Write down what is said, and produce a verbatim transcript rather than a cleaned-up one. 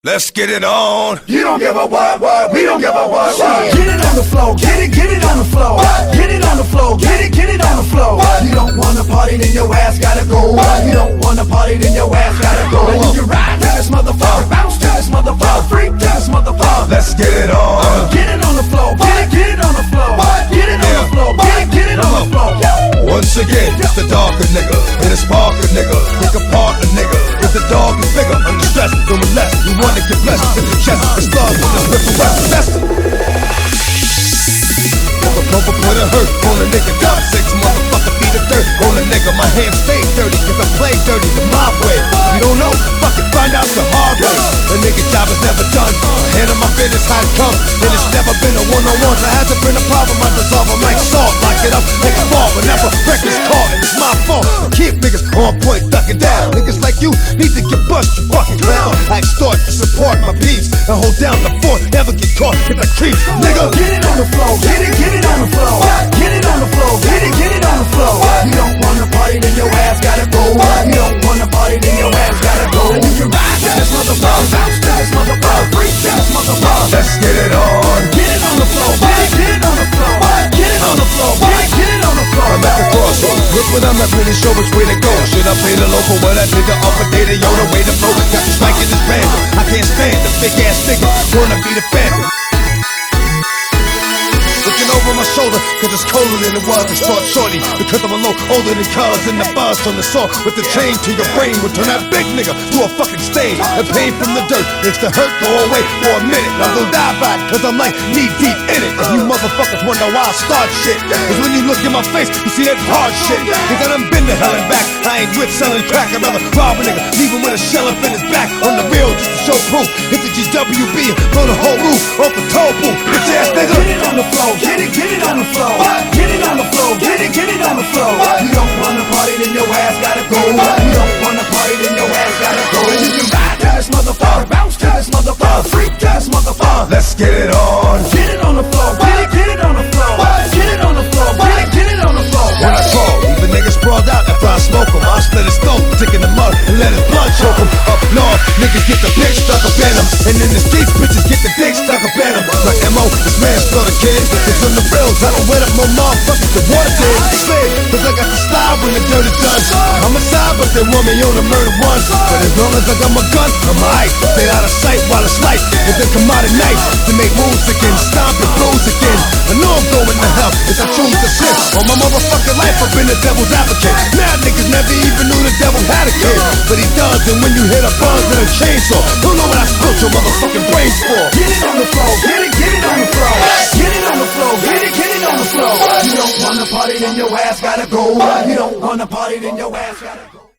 Let's get it on. You don't give a what, what, we don't give a what, what. Get it on the floor, get it, get it on the floor. Get it on the floor, get it, get it on the floor. You don't wanna party, then your ass gotta go. You don't wanna party, then your ass gotta go. And you can ride to this motherfucker, bounce to this motherfucker, freak to this motherfucker. Let's get it on. Get it on the floor, get it, get it on the floor. Get it on the floor, get it, get it on the floor. Once again, it's the darker nigga, and it's Parker nigga. Pick apart a nigga, if the dog is bigger, under stress, don't molest. You wanna get blessed, in the chest, it's love with the ripple rap test. If a pumper put a hurt on a nigga, top six motherfucker beat the dirt on a nigga. My hands stay dirty, cause I play dirty the my way. You don't know? Fuck it, find out the hard way. A nigga job is never done. Handle my business how it comes, and it's never been a one-on-one. So hasn't been a problem, I dissolve them like salt. Lock it up, make it fall, whenever record's caught, and it's my fault. I keep niggas on point, ducking down. Niggas like you need to get bust, you fucking clown. I extort to support my peace, and hold down the fort, never get caught, get the creeps, nigga. Get it on the floor, get it, get it on the floor. Get it on the floor, get it, get it on the floor. You don't wanna party, then your ass gotta go. You don't wanna party, then your ass gotta go. And you can ride to this motherfucker, bounce to this motherfucker, freak to this motherfucker. Let's get it on. Get it on the floor, get it, get it on the floor. Get it on the floor, get it, get it on the floor. I'm at the crossroads, look what I'm not really sure which way to go. Should I play the local, but I nigga off a data, yo, the way to flow. Got this mic in this band, I can't stand the big ass nigga, wanna be the phantom. Looking over my shoulder, cause it's colder than it was to start shorty. Because I'm a low older than cars in the bus on the saw. With the chain to your brain will turn that big nigga to a fucking stain. And pain from the dirt makes the hurt go away for a minute. I'm gonna die by it, cause I'm like knee deep in it. If you motherfuckers wonder why I start shit, cause when you look in my face, you see that hard shit. Cause I done been to hell and back. I ain't with selling crack, I'd rather rob a nigga, leave him with a shell up in his back. On the real, just to show proof. Hit the G W B, blow the whole roof off the toll booth. Bitch ass nigga. Get it on the floor, get it, get it on the floor. Get it on the floor, get it, get it on the floor. You don't wanna party, then your ass gotta go. You don't wanna party, then your ass gotta go. And you can ride to this motherfucker, bounce to this motherfucker, freak to this motherfucker. Let's get it on. Get it on the floor, get it, get it on the floor. Get it on the floor, get it, get it on the floor. When I crawl, leave a nigga sprawled out after I smoke him. I'll split his throat, stick in the mud, and let his blood choke him. Up north, niggas get the dick stuck up in him. And in the streets, bitches get the dick stuck up in him. My M O is manslaughter, kid. It's on the bills, I don't wet up no motherfuckers that water did. Slid, cause I got the style when the dirt is done. I'm a side, but they want me on the murder one. But as long as I got my gun, I'm alright. Stay out of sight while it's light, and then come out at night to make moves again, stomp and blues again. I know I'm going to hell if I choose to slip. All my motherfucking life I've been the devil's advocate. Now niggas never even knew the devil had a kid, but he does. And when you hit a buzz and a chainsaw, don't know what I spilled your motherfucking brains for. Get it on the floor, get it, get it on the floor. Get it on the floor, get it, get it on the floor. You don't wanna party, then your ass gotta go. You don't wanna party, then your ass gotta go.